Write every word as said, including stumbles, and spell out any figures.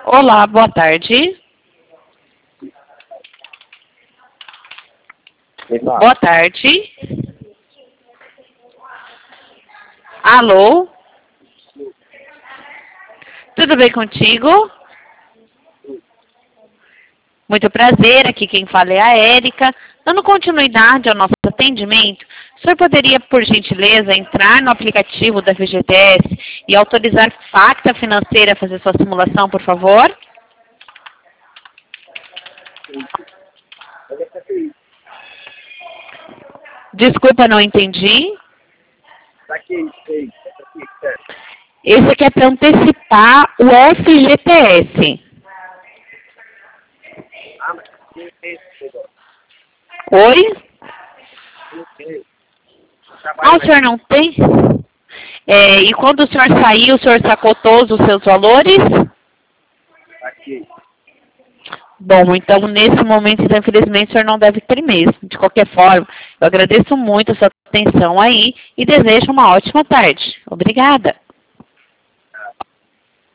Olá, boa tarde. Boa tarde. Alô? Tudo bem contigo? Muito prazer, aqui quem fala é a Érica. Dando continuidade ao nosso atendimento, o senhor poderia, por gentileza, entrar no aplicativo da F G T S e autorizar Facta Financeira a fazer sua simulação, por favor? Desculpa, não entendi. Esse aqui é para antecipar o F G T S. Oi? Ah, o senhor não tem? É, e quando o senhor saiu, o senhor sacou todos os seus valores? Bom, então nesse momento, então, infelizmente, o senhor não deve ter mesmo. De qualquer forma, eu agradeço muito a sua atenção aí e desejo uma ótima tarde. Obrigada.